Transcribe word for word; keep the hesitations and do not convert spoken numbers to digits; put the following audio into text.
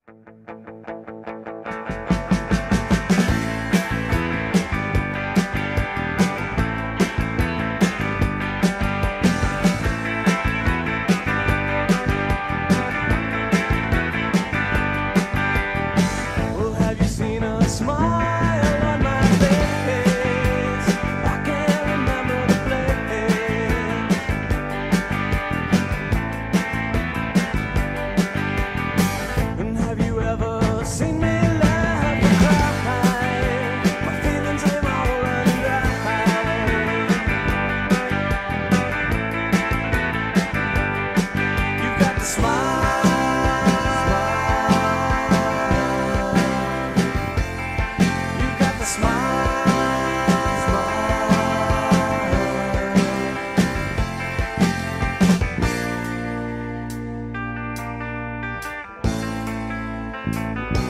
Well, have you seen a smile on my face? I can't remember the place. And have you ever seen me laugh or cry? My feelings, they've all run dry. You've got to smile. You've got to smile. Smile.